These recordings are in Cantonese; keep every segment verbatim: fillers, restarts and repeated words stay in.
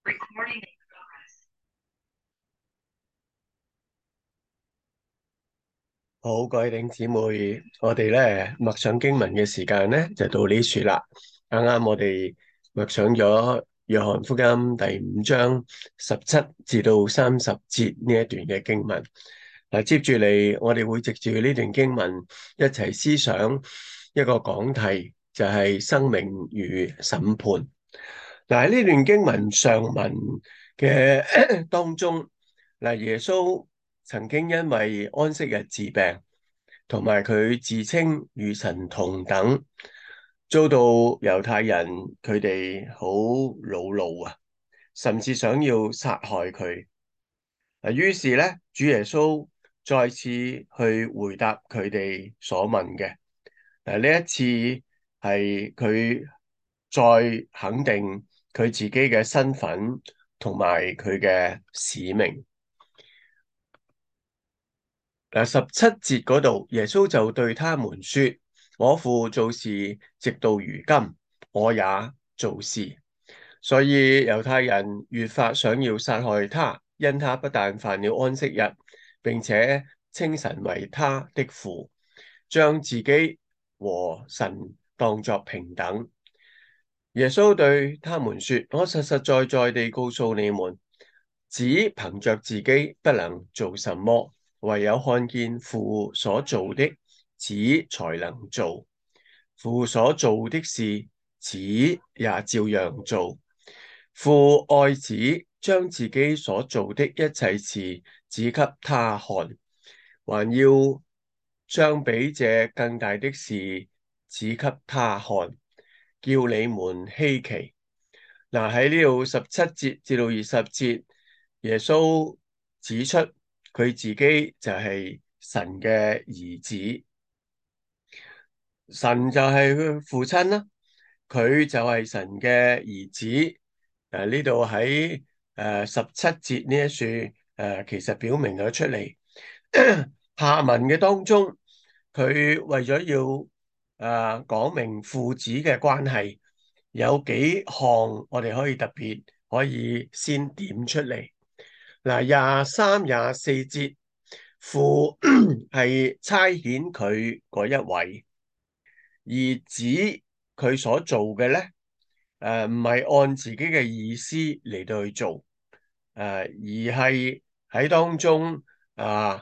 好，各位弟兄姊妹，我哋咧默想經文嘅時間咧就到呢處啦。啱啱我哋默想咗約翰福音第五章十七至到三十節呢一段嘅經文。嗱，接住嚟，我哋會藉住呢段經文一齊思想一個講題，就係生命與審判。嗱，喺呢段經文上文嘅當中，嗱，耶穌曾經因為安息日治病，同埋佢自稱與神同等，遭到猶太人佢哋好惱怒啊，甚至想要殺害佢。啊，於是咧，主耶穌再次去回答佢哋所問嘅。誒，呢一次係佢再肯定佢自己嘅身份同埋佢嘅使命。嗱，十七節嗰度，耶穌就對他們說：我父做事直到如今，我也做事。所以猶太人越發想要殺害他，因他不但犯了安息日，並且稱神為他的父，將自己和神當作平等。耶穌對他們說：我實實在在地告訴你們，只憑着自己不能做什麼，唯有看見父所做的，子才能做。父所做的事，子也照樣做。父愛子，將自己所做的一切事指給他看，還要將比這更大的事指給他看，叫你們稀奇。嗱，喺呢度十七節至到二十節，耶穌指出佢自己就係神嘅兒子，神就係佢父親啦，佢就係神嘅兒子。誒，呢度喺誒十七節呢一處誒，其實表明咗出嚟。下文嘅當中，佢為咗要誒、呃、講明父子嘅關係，有幾項我哋可以特別可以先點出嚟。嗱，廿三、廿四節，父係差遣佢嗰一位，而子佢所做嘅咧，誒唔係按自己嘅意思嚟到去做，誒、呃、而係喺當中啊。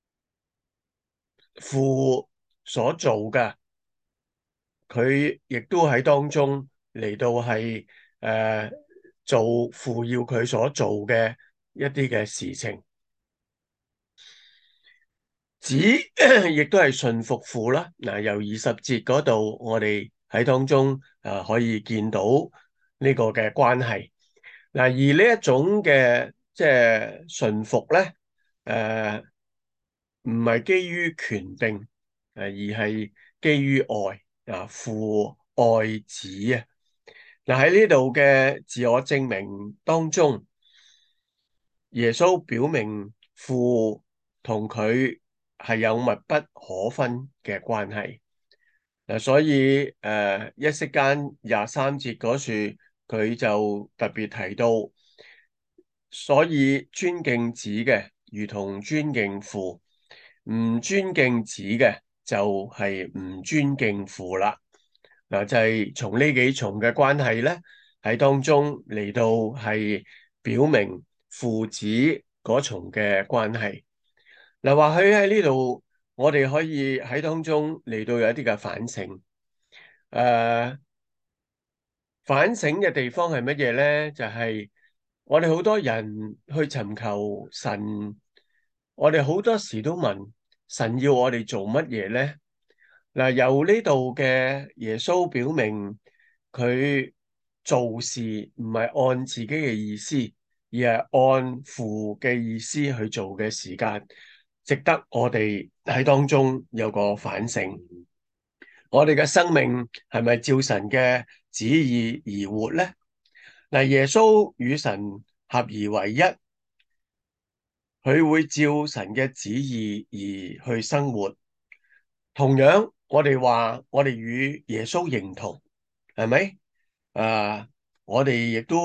父所做嘅，佢亦都喺當中嚟到係誒、呃、做父要佢所做嘅一啲嘅事情，子亦都係順服父啦。嗱、呃，由二十節嗰度，我哋喺當中啊、呃、可以見到呢個嘅關係。嗱、呃，而呢一種嘅即係順服咧，誒唔係基於權定，誒而係基於愛啊，父愛子啊。嗱，喺呢度嘅自我證明當中，耶穌表明父同佢係有密不可分嘅關係。嗱，所以誒、呃、一息間廿三節嗰處，佢就特別提到，所以尊敬子嘅，如同尊敬父。唔尊敬子嘅就係唔尊敬父啦。嗱，就係從呢幾重嘅關係咧，喺當中嚟到係表明父子嗰重嘅關係。嗱，或許喺呢度我哋可以喺當中嚟到有一啲嘅反省。誒、呃，反省嘅地方係乜嘢咧？就係、是、我哋好多人去尋求神，我哋好多時都問神要我哋做乜嘢咧？嗱，由呢度嘅耶穌表明佢做事唔係按自己嘅意思，而係按父嘅意思去做嘅時間，值得我哋喺當中有個反省。我哋嘅生命係咪照神嘅旨意而活咧？嗱，耶穌與神合而為一，佢會照神嘅旨意而去生活。同樣，我哋話我哋與耶穌認同，係咪？啊，我哋亦都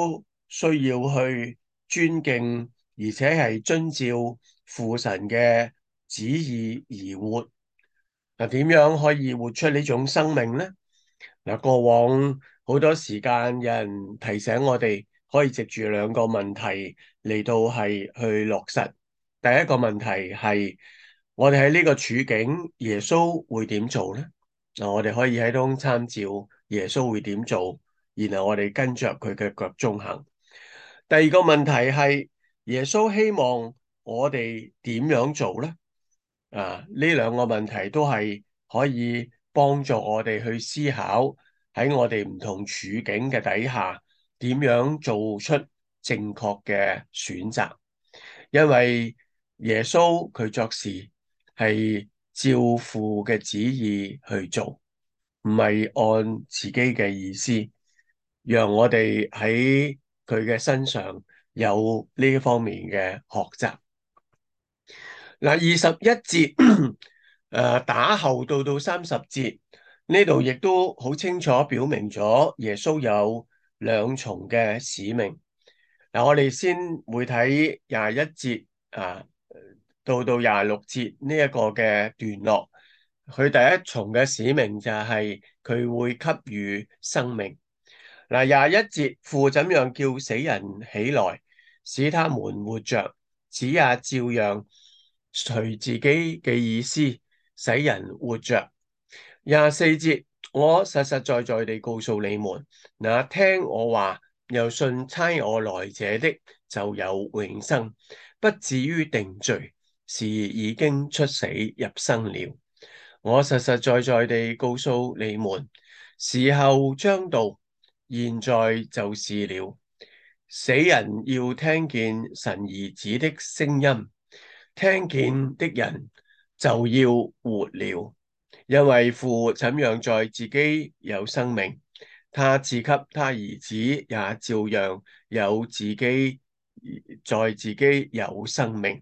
需要去尊敬，而且係遵照父神嘅旨意而活。嗱，點樣可以活出呢種生命呢？嗱，過往好多時間有人提醒我哋，可以藉住兩個問題嚟到係去落實。第一個問題係我哋喺呢個處境，耶穌會點做呢？嗱，我哋可以喺度參照耶穌會點做，然後我哋跟着佢嘅腳蹤行。第二個問題係耶穌希望我哋點樣做呢？啊，呢兩個問題都係可以幫助我哋去思考喺我哋唔同處境嘅底下，點樣做出正確嘅選擇。因為耶穌佢作事係照父嘅旨意去做，唔係按自己嘅意思，讓我哋喺佢嘅身上有呢方面嘅學習。嗱，二十一節誒打後到到三十節呢度，亦都好清楚表明咗耶穌有兩重嘅使命。嗱，我哋先會睇廿一節啊，到到廿六節呢一個嘅段落。佢第一重嘅使命就係佢會給予生命。嗱，廿一節，父怎樣叫死人起來，使他們活着，子也照樣隨自己嘅意思使人活着。廿四節，我實實在在地告訴你們，那聽我話又信差我來者的，就有永生，不至於定罪，是已經出死入生了。我實實在在地告訴你們，時候將到，現在就是了。死人要聽見神兒子的聲音，聽見的人就要活了。因為父怎樣在自己有生命，他賜給他兒子也照樣有自己在自己有生命。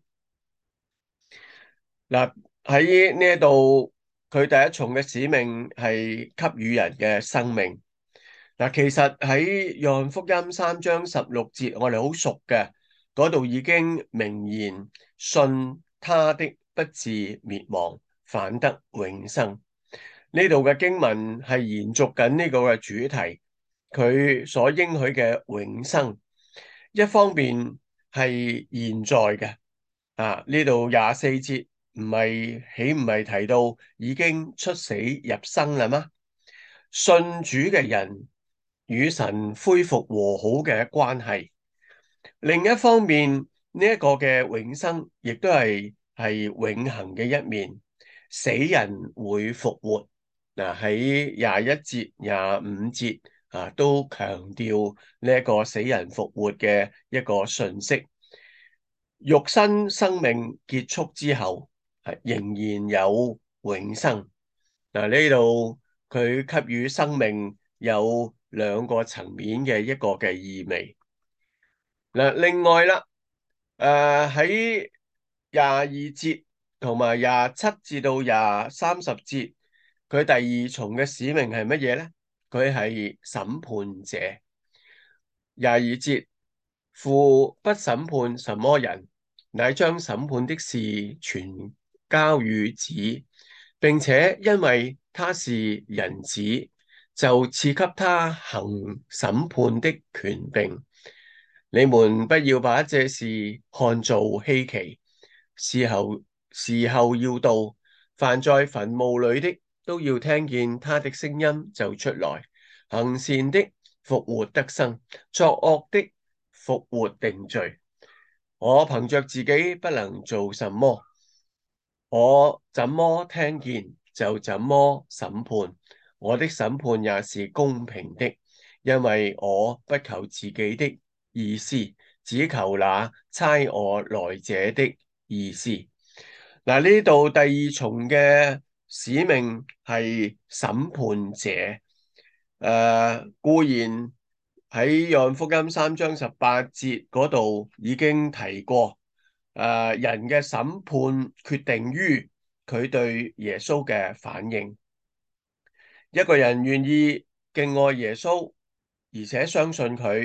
嗱，喺呢度，佢第一重嘅使命係給予人嘅生命。嗱，其實喺約翰福音三章十六節，我哋好熟嘅嗰度已經明言，信他的不至滅亡，反得永生。呢度嘅經文係延續緊呢個嘅主題，佢所應許嘅永生，一方面係現在嘅。啊，呢度廿四節唔係豈唔係提到已經出死入生啦嗎？信主嘅人與神恢復和好嘅關係。另一方面，呢一個嘅永生亦都係係永恆嘅一面，死人會復活。嗱，喺廿一節、廿五節啊，都強調呢一個死人復活嘅一個訊息。肉身生命結束之後，係仍然有永生。嗱，呢度佢給予生命有兩個層面嘅一個嘅意味。嗱，另外啦，誒喺廿二節同埋廿七至到廿三十節，佢第二重嘅使命係乜嘢咧？佢係審判者。廿二節，父不審判什麼人，乃將審判的事全交與子，並且因為他是人子，就賜給他行審判的權柄。你們不要把這事看做稀奇，時候時候要到，凡在墳墓裏的都要聽見他的聲音就出來，行善的復活得生，作惡的復活定罪。我憑着自己不能做什麼，我怎麼聽見就怎麼審判，我的審判也是公平的，因為我不求自己的意思，只求那差我來者的意思。嗱，呢度第二重嘅使命係審判者。誒、呃，固然喺約翰福音三章十八節嗰度已經提過，誒、呃，人嘅審判決定於佢對耶穌嘅反應。一個人願意敬愛耶穌，而且相信佢，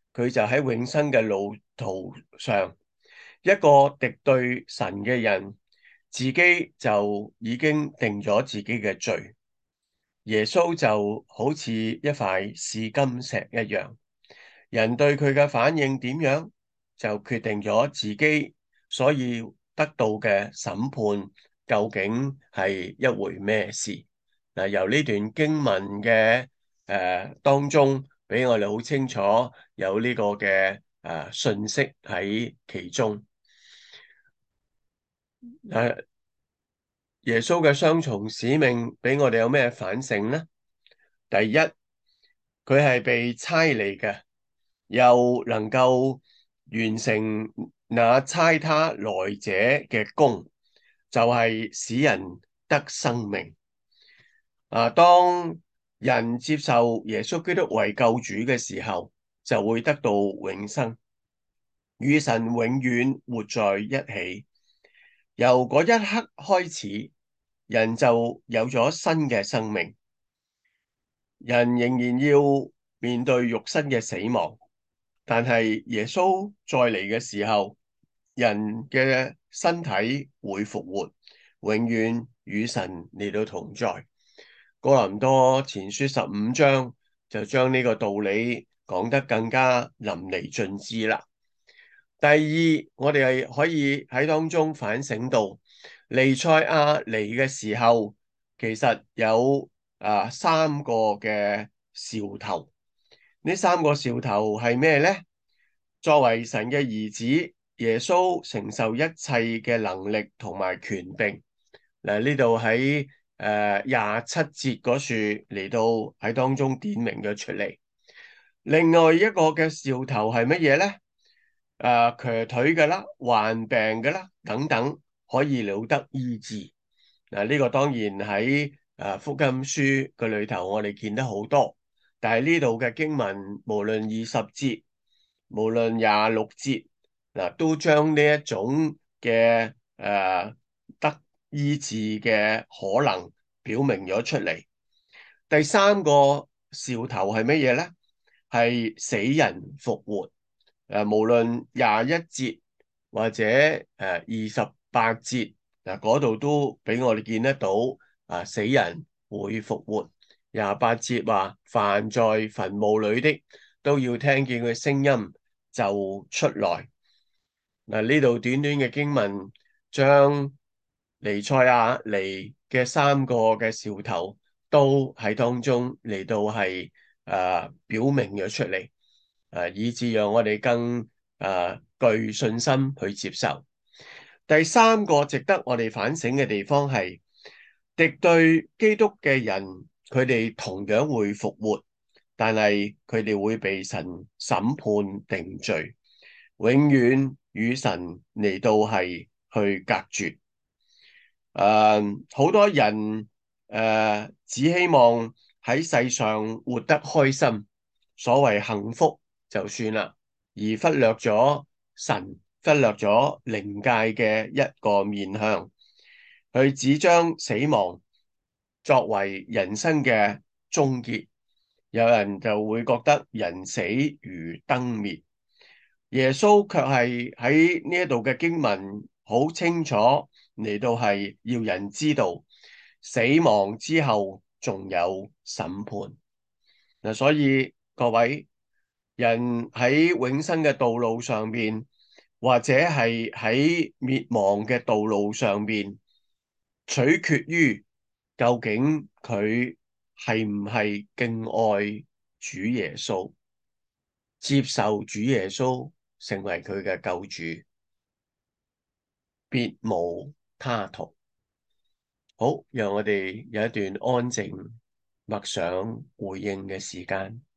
佢就喺永生嘅路途上，一個敵對神嘅人，自己就已經定咗自己嘅罪。耶穌就好似一塊試金石一樣，人對佢嘅反應點樣，就決定咗自己所以得到嘅審判究竟係一回咩事。嗱，由呢段經文嘅誒、呃、當中，俾我哋好清楚有呢個嘅誒、呃、信息喺其中。誒、呃，耶穌嘅雙重使命俾我哋有咩反省呢？第一，佢係被差嚟嘅，又能夠完成那差他來者嘅功，就係、是、使人得生命。啊，當人接受耶穌基督為救主嘅時候，就會得到永生，與神永遠活在一起。由嗰一刻開始，人就有咗新嘅生命。人仍然要面對肉身嘅死亡，但係耶穌再嚟嘅時候，人嘅身體會復活，永遠與神嚟到同在。哥林多前書十五章就將呢個道理講得更加淋漓盡致啦。第二，我哋係可以喺當中反省到，彌賽亞嚟嘅時候，其實有啊三個嘅兆頭。呢三個兆頭係咩呢？作為神嘅兒子，耶穌承受一切嘅能力同埋權柄。嗱，呢度喺誒廿七節嗰處嚟到喺當中點明咗出嚟。另外一個嘅兆頭係乜嘢呢？誒、呃，瘸腿嘅啦，患病嘅啦，等等，可以了得醫治。嗱、呃，呢、這個當然喺誒、呃、福音書嘅裏頭，我哋見得好多。但係呢度嘅經文，無論二十節，無論廿六節，嗱、呃，都將呢一種嘅誒、呃、得醫治嘅可能表明咗出嚟。第三個兆頭係乜嘢咧？係死人復活。誒，無論廿一節或者誒二十八節，嗱嗰度都俾我哋見得到啊，死人會復活。廿八節話，凡在墳墓裏的都要聽見佢聲音就出來。嗱，呢度短短嘅經文將彌賽亞嚟嘅三個嘅兆頭都喺當中嚟到係誒、呃、表明咗出嚟。誒，以致讓我哋更誒具信心去接受。第三個值得我哋反省嘅地方係，敵對基督嘅人，佢哋同樣會復活，但係佢哋會被神審判定罪，永遠與神嚟到係去隔絕。誒，好多人誒只希望喺世上活得開心，所謂幸福就算啦，而忽略咗神，忽略咗靈界嘅一個面向，佢只將死亡作為人生嘅終結。有人就會覺得人死如燈滅，耶穌卻係喺呢一度嘅經文好清楚嚟到係要人知道死亡之後仲有審判。嗱，所以各位，人喺永生嘅道路上邊，或者係喺滅亡嘅道路上邊，取決於究竟佢係唔係敬愛主耶穌，接受主耶穌成為佢嘅救主，別無他途。好，讓我哋有一段安靜默想回應嘅時間。